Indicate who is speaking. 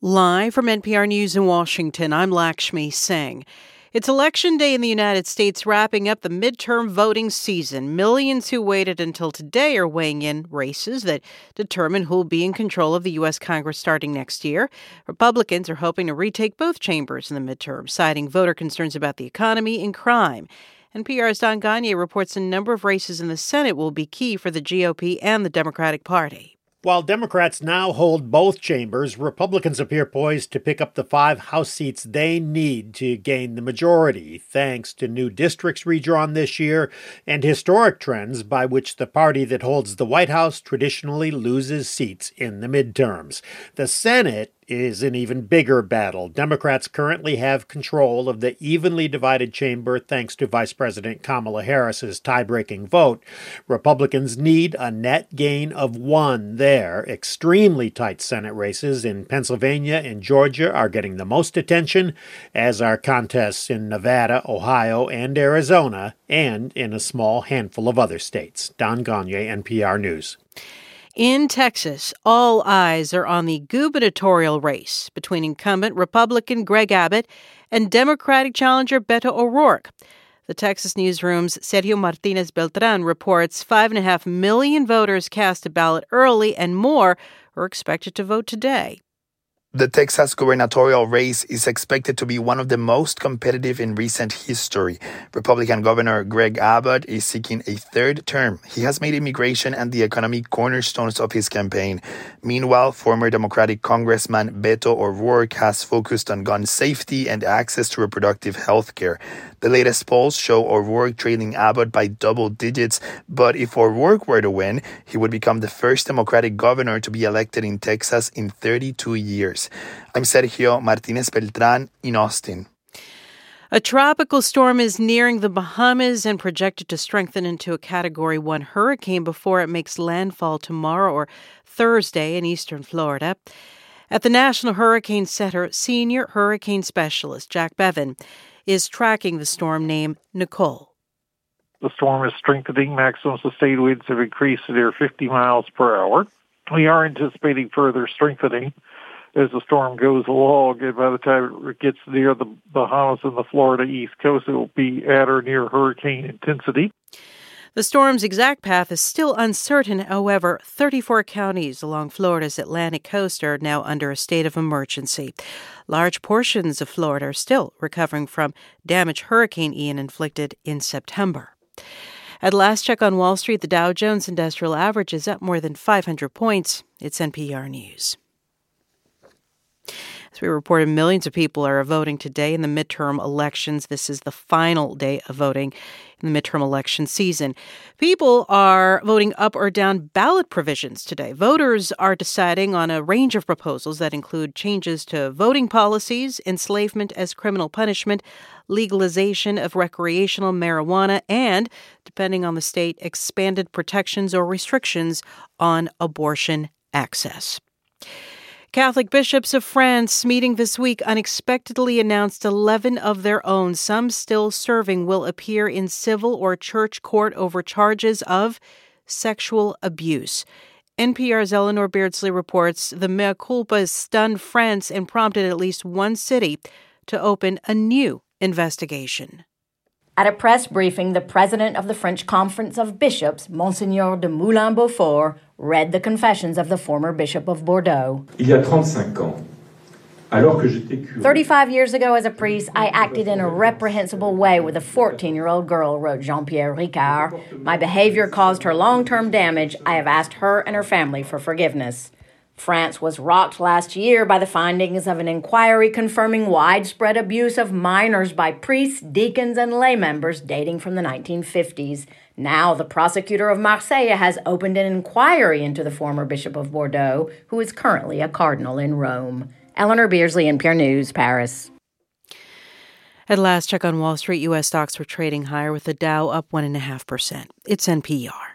Speaker 1: Live from NPR News in Washington, I'm Lakshmi Singh. It's Election Day in the United States, wrapping up the midterm voting season. Millions who waited until today are weighing in races that determine who will be in control of the U.S. Congress starting next year. Republicans are hoping to retake both chambers in the midterm, citing voter concerns about the economy and crime. NPR's Don Gonyea reports a number of races in the Senate will be key for the GOP and the Democratic Party.
Speaker 2: While Democrats now hold both chambers, Republicans appear poised to pick up the 5 House seats they need to gain the majority, thanks to new districts redrawn this year and historic trends by which the party that holds the White House traditionally loses seats in the midterms. The Senate is an even bigger battle. Democrats currently have control of the evenly divided chamber thanks to Vice President Kamala Harris's tie-breaking vote. Republicans need a net gain of 1 there. Extremely tight Senate races in Pennsylvania and Georgia are getting the most attention, as are contests in Nevada, Ohio, and Arizona, and in a small handful of other states. Don Gonyea, NPR News.
Speaker 1: In Texas, all eyes are on the gubernatorial race between incumbent Republican Greg Abbott and Democratic challenger Beto O'Rourke. The Texas newsroom's Sergio Martinez Beltran reports 5.5 million voters cast a ballot early, and more are expected to vote today.
Speaker 3: The Texas gubernatorial race is expected to be one of the most competitive in recent history. Republican Governor Greg Abbott is seeking a 3rd term. He has made immigration and the economy cornerstones of his campaign. Meanwhile, former Democratic Congressman Beto O'Rourke has focused on gun safety and access to reproductive health care. The latest polls show O'Rourke trailing Abbott by double digits, but if O'Rourke were to win, he would become the first Democratic governor to be elected in Texas in 32 years. I'm Sergio Martinez Beltran in Austin.
Speaker 1: A tropical storm is nearing the Bahamas and projected to strengthen into a Category 1 hurricane before it makes landfall tomorrow or Thursday in eastern Florida. At the National Hurricane Center, senior hurricane specialist Jack Bevan is tracking the storm named Nicole.
Speaker 4: The storm is strengthening. Maximum sustained winds have increased to near 50 miles per hour. We are anticipating further strengthening as the storm goes along, and by the time it gets near the Bahamas and the Florida East Coast, it will be at or near hurricane intensity.
Speaker 1: The storm's exact path is still uncertain. However, 34 counties along Florida's Atlantic coast are now under a state of emergency. Large portions of Florida are still recovering from damage Hurricane Ian inflicted in September. At last check on Wall Street, the Dow Jones Industrial Average is up more than 500 points. It's NPR News. As we reported, millions of people are voting today in the midterm elections. This is the final day of voting in the midterm election season. People are voting up or down ballot provisions today. Voters are deciding on a range of proposals that include changes to voting policies, enslavement as criminal punishment, legalization of recreational marijuana, and, depending on the state, expanded protections or restrictions on abortion access. Catholic bishops of France meeting this week unexpectedly announced 11 of their own, some still serving, will appear in civil or church court over charges of sexual abuse. NPR's Eleanor Beardsley reports the mea culpa stunned France and prompted at least one city to open a new investigation.
Speaker 5: At a press briefing, the president of the French Conference of Bishops, Monseigneur de Moulin-Beaufort, read the confessions of the former Bishop of Bordeaux. 35 years ago as a priest, I acted in a reprehensible way with a 14-year-old girl, wrote Jean-Pierre Ricard. My behavior caused her long-term damage. I have asked her and her family for forgiveness. France was rocked last year by the findings of an inquiry confirming widespread abuse of minors by priests, deacons, and lay members dating from the 1950s. Now, the prosecutor of Marseille has opened an inquiry into the former Bishop of Bordeaux, who is currently a cardinal in Rome. Eleanor Beardsley, NPR News, Paris.
Speaker 1: At last check on Wall Street, U.S. stocks were trading higher with the Dow up 1.5%. It's NPR.